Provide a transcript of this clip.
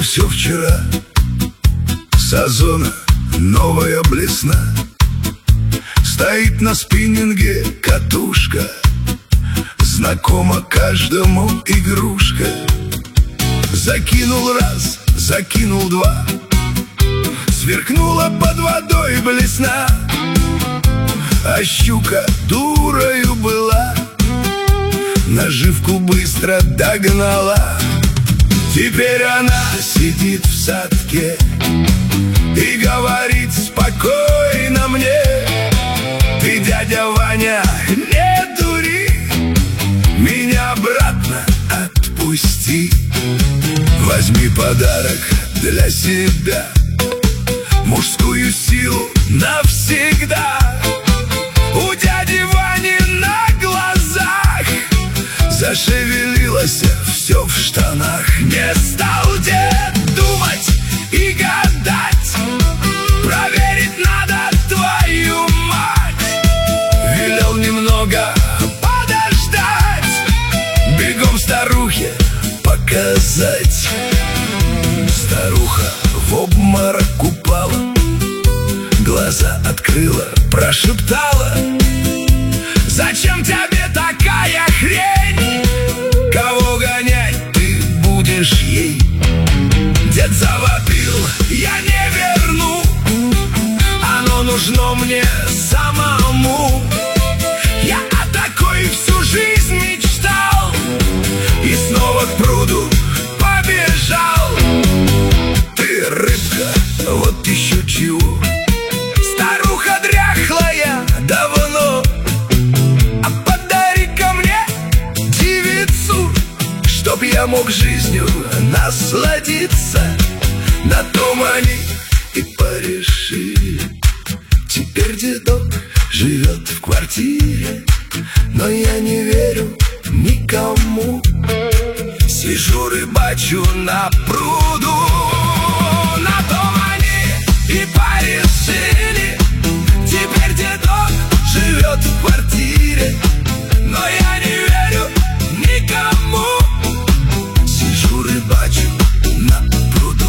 все вчера. С Озона новая блесна. Стоит на спиннинге катушка. Знакома каждому игрушка. Закинул раз, закинул два. Сверкнула под водой блесна. А щука дурою была, наживку быстро догнала. Теперь она сидит в садке и говорит спокойно мне: ты, дядя Ваня, не дури, меня обратно отпусти. Возьми подарок для себя, мужскую силу навсегда. У дяди Вани на глазах зашевелилось все в штанах. Не стал дед думать и гадать, проверить надо твою мать. Велел немного подождать, бегом старухе показать. Старуха в обморок упала, глаза открыла, прошептала: зачем тебе такая хрень? Кого гонять ты будешь ей? Дед завопил: я не верну, оно нужно мне самому. Я о такой всю жизнь мечтал и снова к пруду побежал. Ты, рыбка, вот еще чего, старуха дряхлая давно, а подари-ка мне девицу, чтоб я мог жизнью насладиться. На том они и порешили. Теперь дедок живет в квартире, но я не верю никому. Сижу, рыбачу на пруду. На том они и порешили. Теперь дедок живет в квартире, но я не верю никому. Сижу, рыбачу на пруду.